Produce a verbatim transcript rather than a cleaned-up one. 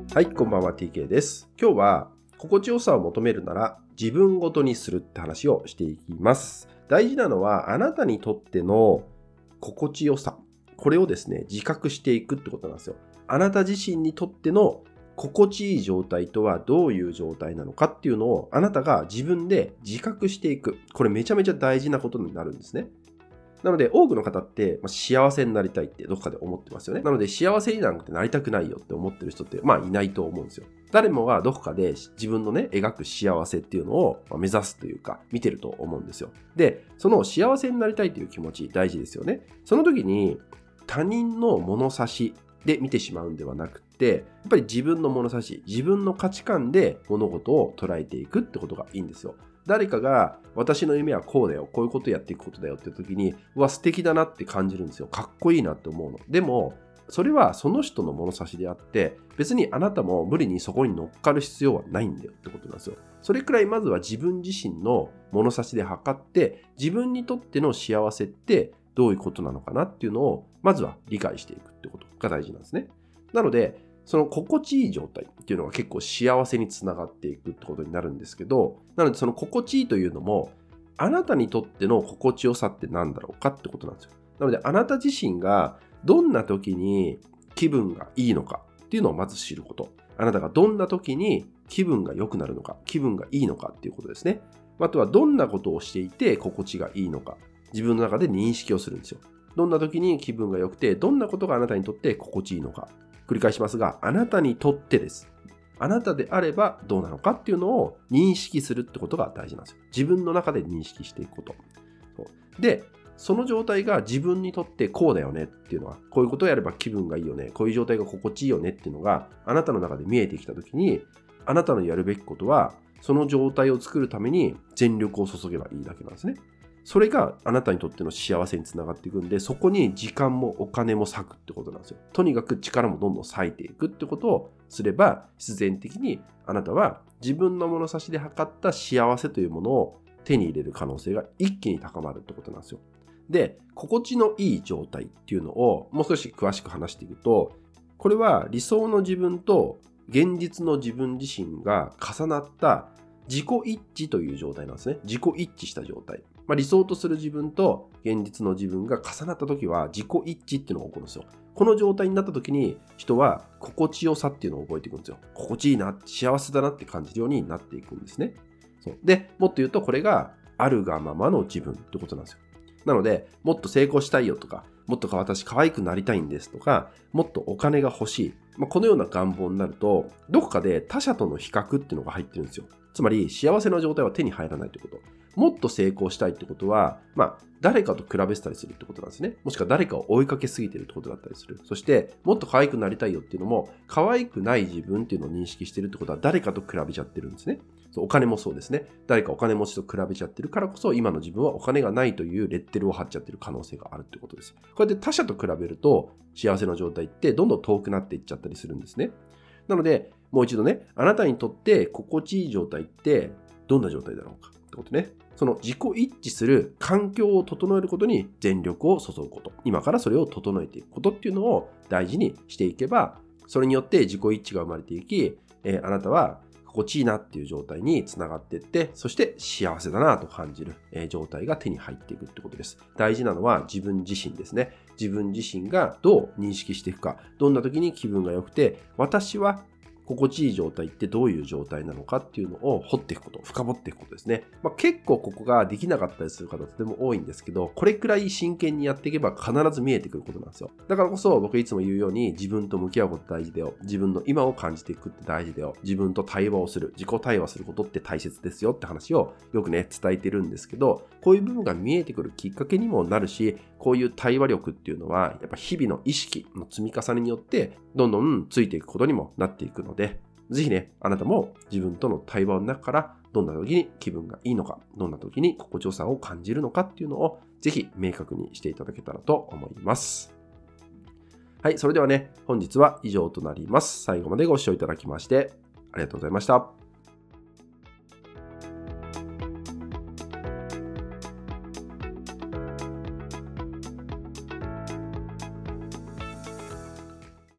はい、こんばんは ティーケー です。今日は心地よさを求めるなら自分ごとにするって話をしていきます。大事なのはあなたにとっての心地よさ、これをですね、自覚していくってことなんですよ。あなた自身にとっての心地いい状態とはどういう状態なのかっていうのをあなたが自分で自覚していく。これめちゃめちゃ大事なことになるんですね。なので多くの方って幸せになりたいってどっかで思ってますよね。なので幸せになんてなりたくないよって思ってる人ってまあいないと思うんですよ。誰もがどこかで自分のね描く幸せっていうのを目指すというか見てると思うんですよ。で、その幸せになりたいという気持ち大事ですよね。その時に他人の物差しで見てしまうんではなくて、やっぱり自分の物差し、自分の価値観で物事を捉えていくってことがいいんですよ。誰かが私の夢はこうだよ、こういうことをやっていくことだよって時に、うわ素敵だなって感じるんですよ。かっこいいなって思うの。でもそれはその人の物差しであって、別にあなたも無理にそこに乗っかる必要はないんだよってことなんですよ。それくらいまずは自分自身の物差しで測って、自分にとっての幸せってどういうことなのかなっていうのをまずは理解していくってことが大事なんですね。なのでその心地いい状態っていうのが結構幸せにつながっていくってことになるんですけど、なのでその心地いいというのもあなたにとっての心地よさって何だろうかってことなんですよ。なのであなた自身がどんな時に気分がいいのかっていうのをまず知ること。あなたがどんな時に気分が良くなるのか、気分がいいのかっていうことですね。あとはどんなことをしていて心地がいいのか、自分の中で認識をするんですよ。どんな時に気分が良くて、どんなことがあなたにとって心地いいのか。繰り返しますが、あなたにとってです。あなたであればどうなのかっていうのを認識するってことが大事なんですよ。自分の中で認識していくこと。そうで、その状態が自分にとってこうだよねっていうのは、こういうことをやれば気分がいいよね、こういう状態が心地いいよねっていうのがあなたの中で見えてきたときに、あなたのやるべきことはその状態を作るために全力を注げばいいだけなんですね。それがあなたにとっての幸せにつながっていくんで、そこに時間もお金も割くってことなんですよ。とにかく力もどんどん割いていくってことをすれば、必然的にあなたは自分の物差しで測った幸せというものを手に入れる可能性が一気に高まるってことなんですよ。で、心地のいい状態っていうのをもう少し詳しく話していくと、これは理想の自分と現実の自分自身が重なった自己一致という状態なんですね。自己一致した状態。まあ、理想とする自分と現実の自分が重なった時は自己一致っていうのが起こるんですよ。この状態になった時に人は心地よさっていうのを覚えていくんですよ。心地いいな、幸せだなって感じるようになっていくんですね。そうで、もっと言うとこれがあるがままの自分ってことなんですよ。なので、もっと成功したいよとか、もっと私可愛くなりたいんですとか、もっとお金が欲しい。まあ、このような願望になると、どこかで他者との比較っていうのが入ってるんですよ。つまり、幸せな状態は手に入らないということ。もっと成功したいってことは、まあ、誰かと比べてたりするってことなんですね。もしくは誰かを追いかけすぎてるってことだったりする。そして、もっと可愛くなりたいよっていうのも、可愛くない自分っていうのを認識してるってことは、誰かと比べちゃってるんですね。そう、お金もそうですね。誰かお金持ちと比べちゃってるからこそ、今の自分はお金がないというレッテルを貼っちゃってる可能性があるってことです。こうやって他者と比べると、幸せな状態ってどんどん遠くなっていっちゃったりするんですね。なので、もう一度ね、あなたにとって心地いい状態ってどんな状態だろうかってことね。その自己一致する環境を整えることに全力を注ぐこと。今からそれを整えていくことっていうのを大事にしていけば、それによって自己一致が生まれていき、えー、あなたは心地いいなっていう状態につながっていって、そして幸せだなと感じる、えー、状態が手に入っていくってことです。大事なのは自分自身ですね。自分自身がどう認識していくか、どんな時に気分が良くて、私は心地いい状態ってどういう状態なのかっていうのを掘っていくこと、深掘っていくことですね。まあ、結構ここができなかったりする方とても多いんですけど、これくらい真剣にやっていけば必ず見えてくることなんですよ。だからこそ僕いつも言うように自分と向き合うこと大事だよ。自分の今を感じていくって大事だよ。自分と対話をする、自己対話することって大切ですよって話をよくね、伝えてるんですけど、こういう部分が見えてくるきっかけにもなるし、こういう対話力っていうのはやっぱ日々の意識の積み重ねによってどんどんついていくことにもなっていくので、ぜひね、あなたも自分との対話の中からどんな時に気分がいいのか、どんな時に心地よさを感じるのかっていうのをぜひ明確にしていただけたらと思います。はい、それではね、本日は以上となります。最後までご視聴いただきましてありがとうございました。